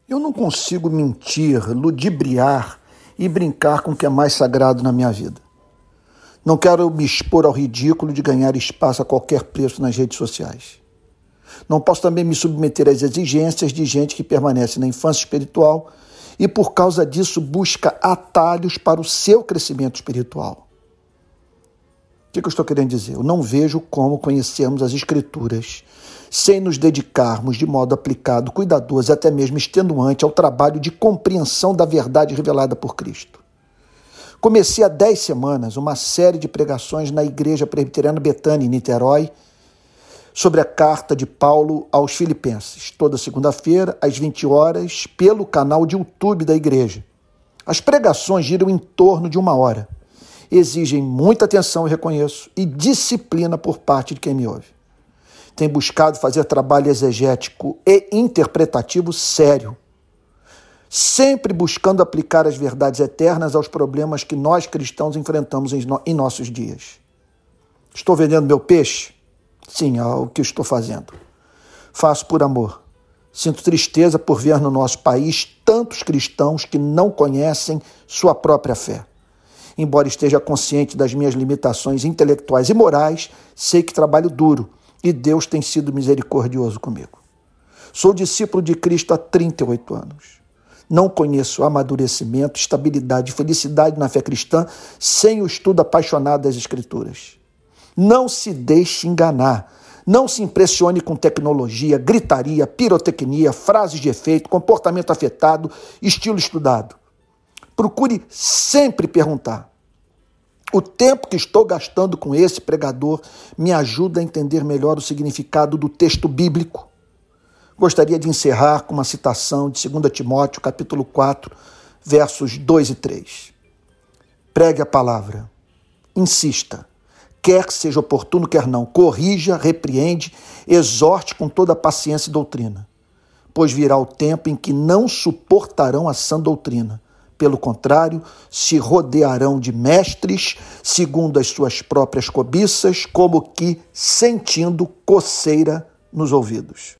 Eu não consigo mentir, ludibriar e brincar com o que é mais sagrado na minha vida. Não quero me expor ao ridículo de ganhar espaço a qualquer preço nas redes sociais. Não posso também me submeter às exigências de gente que permanece na infância espiritual e, por causa disso, busca atalhos para o seu crescimento espiritual. O que eu estou querendo dizer? Eu não vejo como conhecermos as Escrituras sem nos dedicarmos de modo aplicado, cuidadoso e até mesmo extenuante ao trabalho de compreensão da verdade revelada por Cristo. Comecei há 10 semanas uma série de pregações na Igreja Presbiteriana Betânia, em Niterói, sobre a carta de Paulo aos Filipenses, toda segunda-feira, às 20 horas, pelo canal de YouTube da igreja. As pregações giram em torno de 1 hora. Exigem muita atenção, eu reconheço, e disciplina por parte de quem me ouve. Tenho buscado fazer trabalho exegético e interpretativo sério, sempre buscando aplicar as verdades eternas aos problemas que nós cristãos enfrentamos em nossos dias. Estou vendendo meu peixe? Sim, é o que estou fazendo. Faço por amor. Sinto tristeza por ver no nosso país tantos cristãos que não conhecem sua própria fé. Embora esteja consciente das minhas limitações intelectuais e morais, sei que trabalho duro e Deus tem sido misericordioso comigo. Sou discípulo de Cristo há 38 anos. Não conheço amadurecimento, estabilidade e felicidade na fé cristã sem o estudo apaixonado das Escrituras. Não se deixe enganar. Não se impressione com tecnologia, gritaria, pirotecnia, frases de efeito, comportamento afetado, estilo estudado. Procure sempre perguntar. O tempo que estou gastando com esse pregador me ajuda a entender melhor o significado do texto bíblico. Gostaria de encerrar com uma citação de 2 Timóteo, capítulo 4, versos 2 e 3. Pregue a palavra, insista, quer que seja oportuno, quer não, corrija, repreende, exorte com toda a paciência e doutrina, pois virá o tempo em que não suportarão a sã doutrina. Pelo contrário, se rodearão de mestres, segundo as suas próprias cobiças, como que sentindo coceira nos ouvidos.